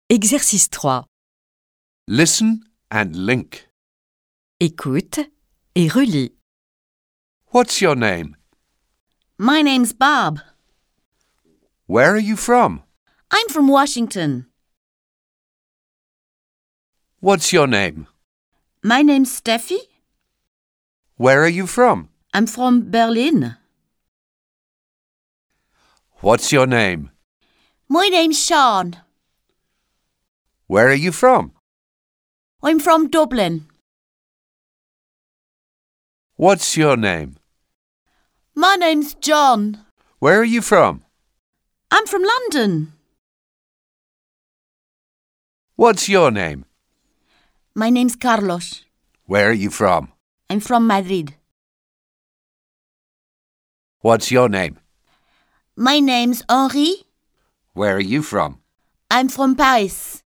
Exercice 3. Listen and link. Écoute et relis. What's your name? My name's Barb. Where are you from? I'm from Washington. What's your name? My name's Steffi. Where are you from? I'm from Berlin. What's your name? My name's Sean. Where are you from? I'm from Dublin. What's your name? My name's John. Where are you from? I'm from London. What's your name? My name's Carlos. Where are you from? I'm from Madrid. What's your name? My name's Henri. Where are you from? I'm from Paris.